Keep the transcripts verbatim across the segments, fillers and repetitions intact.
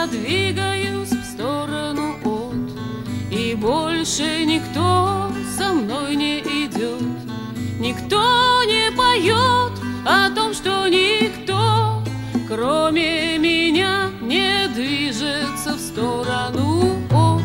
я двигаюсь в сторону от, и больше никто со мной не идет. Никто не поет о том, что никто, кроме меня, не движется в сторону от.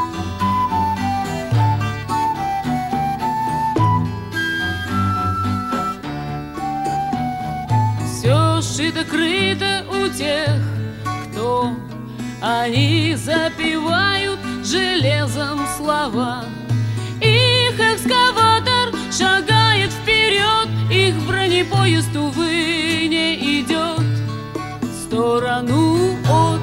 Все шито-крыто у тех, кто они запивают железом слова. Их экскаватор шагает вперед, их бронепоезд, увы, не идет в сторону от.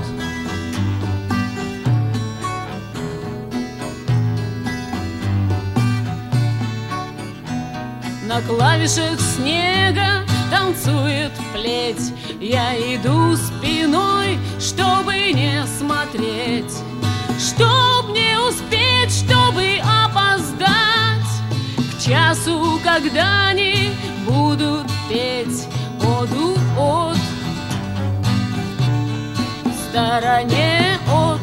На клавишах снега танцует плеть. Я иду спиной, чтобы не смотреть, чтоб не успеть, чтобы опоздать к часу, когда они будут петь оду от, в стороне от.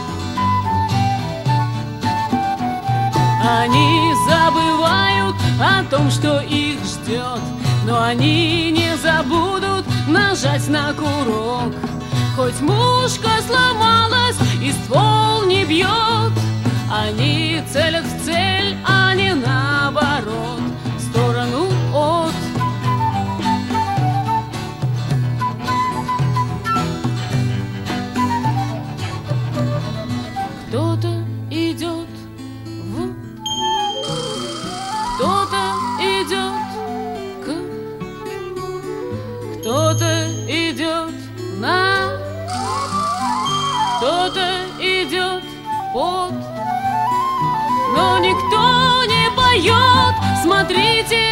Они забывают о том, что их ждет, но они не забудут нажать на курок. Хоть мушка сломалась и ствол не бьет, они целят в цель, а не наоборот, в сторону от. Кто-то идет в, кто-то идет к, кто-то идет на, кто-то идет под, но никто не поет. Смотрите,